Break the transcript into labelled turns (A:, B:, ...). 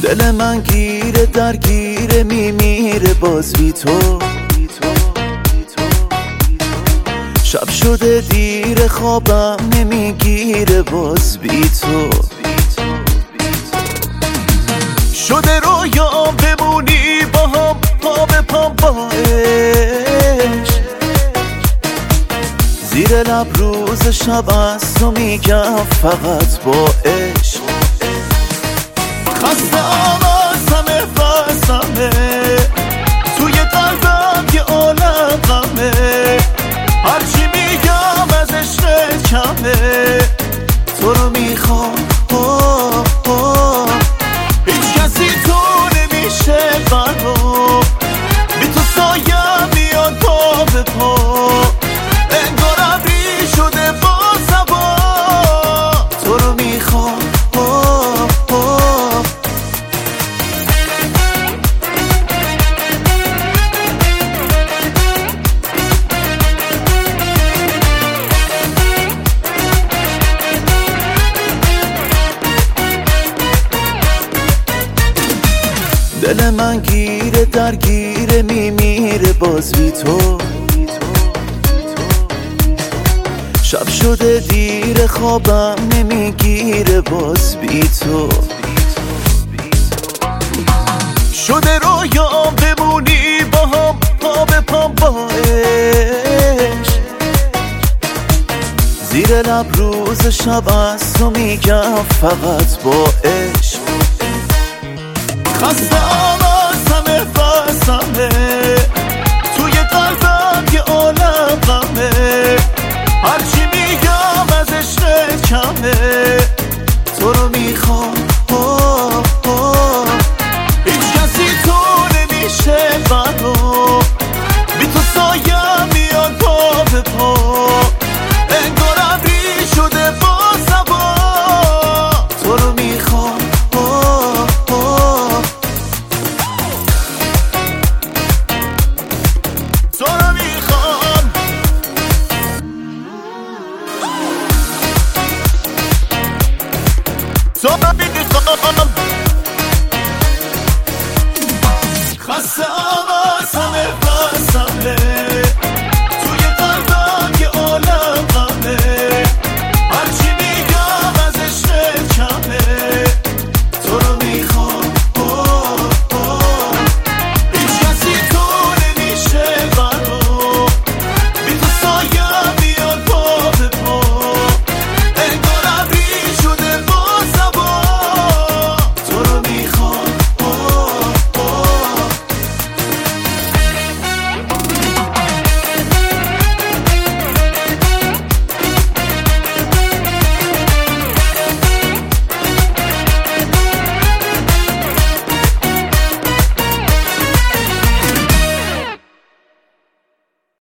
A: دل من گیره درگیره میمیره باز بی تو. شب شده دیر خوابم نمیگیره باز بی تو. شده رویام بمونی با هم پا به پام با عشق. زیر لب روز شب از تو میگم فقط با عشق. خستم از همه فستمه توی قلبم یه عالم غمه. هرچی میگم از عشق کمه تو رو میخوام. هیچ کسی تو نمیشه برام بی تو سایم میاد پا به پا. انگار ابری شده با سبا تو رو میخوام. دل من گیره درگیره میمیره باز بی تو. شب شده دیر خوابم نمیگیره باز بی تو. شده رویام بمونی با هم پا به پام با عشق. زیر لب روز شب از تو میگم فقط با عشق. خستم از همه فستمه توی قلبم یه عالم غمه. هرچی میگم از عشق کمه تو رو میخوام. هیچ کسی تو نمیشه برام بی تو سایم میاد پا به پا. انگار ابری شده با سبا تو رو میخوام. تو رو میخوام. تو رو میخوام. خسته